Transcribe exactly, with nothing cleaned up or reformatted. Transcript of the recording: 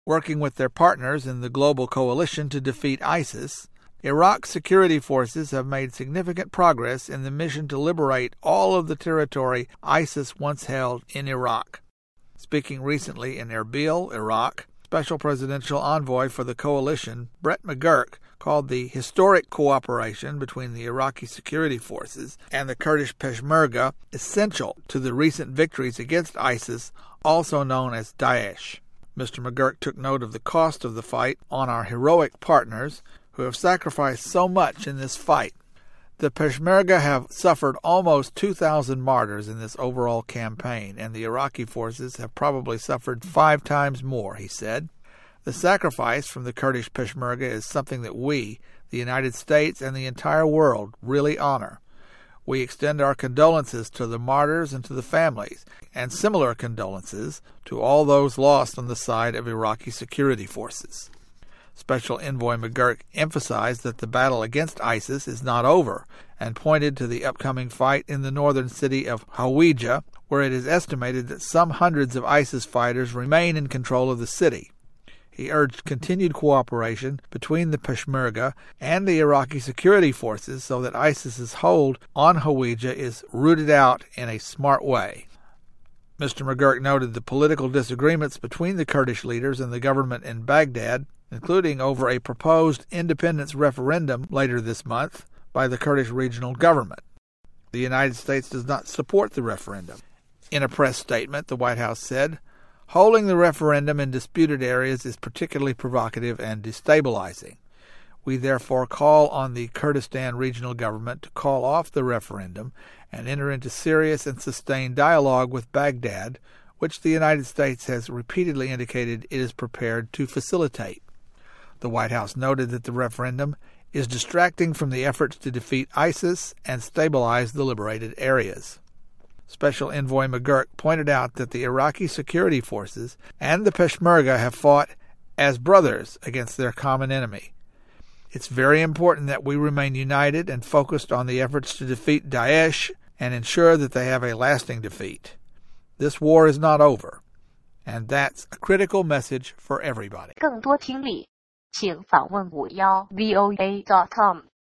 Working with their partners in the global coalition to defeat ISIS, Iraq's security forces have made significant progress in the mission to liberate all of the territory ISIS once held in Iraq. Speaking recently in Erbil, Iraq, Special Presidential Envoy for the coalition, Brett McGurk, called the historic cooperation between the Iraqi security forces and the Kurdish Peshmerga essential to the recent victories against ISIS, also known as Daesh. Mister McGurk took note of the cost of the fight on our heroic partners who have sacrificed so much in this fight. The Peshmerga have suffered almost two thousand martyrs in this overall campaign, and the Iraqi forces have probably suffered five times more, he said. The sacrifice from the Kurdish Peshmerga is something that we, the United States, and the entire world really honor. We extend our condolences to the martyrs and to the families, and similar condolences to all those lost on the side of Iraqi security forces. Special Envoy McGurk emphasized that the battle against ISIS is not over and pointed to the upcoming fight in the northern city of Hawija, where it is estimated that some hundreds of ISIS fighters remain in control of the city. He urged continued cooperation between the Peshmerga and the Iraqi security forces so that ISIS's hold on Hawija is rooted out in a smart way. Mister McGurk noted the political disagreements between the Kurdish leaders and the government in Baghdad, including over a proposed independence referendum later this month by the Kurdish regional government. The United States does not support the referendum. In a press statement, the White House said, "Holding the referendum in disputed areas is particularly provocative and destabilizing. We therefore call on the Kurdistan regional government to call off the referendum and enter into serious and sustained dialogue with Baghdad, which the United States has repeatedly indicated it is prepared to facilitate." The White House noted that the referendum is distracting from the efforts to defeat ISIS and stabilize the liberated areas. Special Envoy McGurk pointed out that the Iraqi security forces and the Peshmerga have fought as brothers against their common enemy. It's very important that we remain united and focused on the efforts to defeat Daesh and ensure that they have a lasting defeat. This war is not over, and that's a critical message for everybody. 更多听力，请访问五幺 V O A dot com。